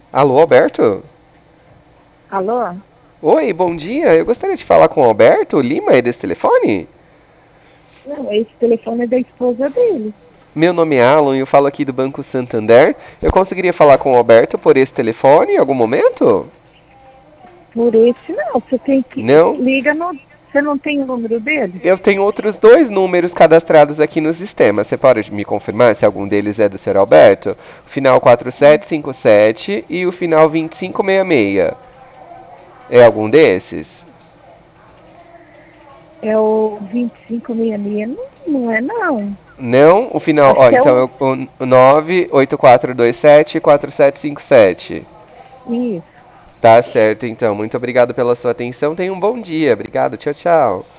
Alô, Alberto? Alô? Oi, bom dia. Eu gostaria de falar com o Alberto Lima, é desse telefone? Não, esse telefone é da esposa dele. Meu nome é Alan e eu falo aqui do Banco Santander. Eu conseguiria falar com o Alberto por esse telefone em algum momento? Por esse não, você tem que. Não? Liga no. Você não tem o número dele? Eu tenho outros dois números cadastrados aqui no sistema. Você pode me confirmar se algum deles é do Sr. Alberto? O final 4757 e o final 2566. É algum desses? É o 2566? Não, não é, não. Não? O final, Acho ó, que é então é o. o 984274757. Isso. Tá certo, então. Muito obrigado pela sua atenção. Tenha um bom dia. Obrigado. Tchau, tchau.